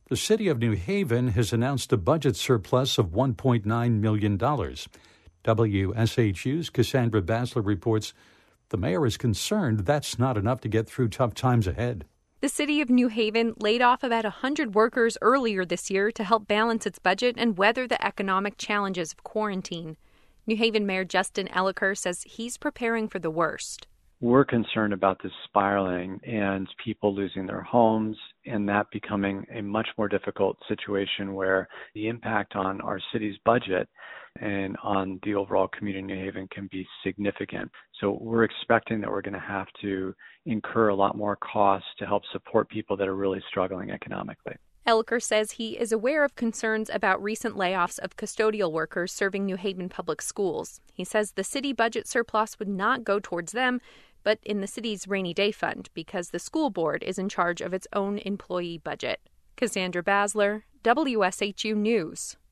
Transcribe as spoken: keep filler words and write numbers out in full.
The city of New Haven has announced a budget surplus of one point nine million dollars. W S H U's Cassandra Basler reports the mayor is concerned that's not enough to get through tough times ahead. The city of New Haven laid off about one hundred workers earlier this year to help balance its budget and weather the economic challenges of quarantine. New Haven Mayor Justin Elicker says he's preparing for the worst. We're concerned about this spiraling and people losing their homes and that becoming a much more difficult situation where the impact on our city's budget and on the overall community in New Haven can be significant. So we're expecting that we're going to have to incur a lot more costs to help support people that are really struggling economically. Elicker says he is aware of concerns about recent layoffs of custodial workers serving New Haven public schools. He says the city budget surplus would not go towards them, but in the city's rainy day fund because the school board is in charge of its own employee budget. Cassandra Basler, W S H U News.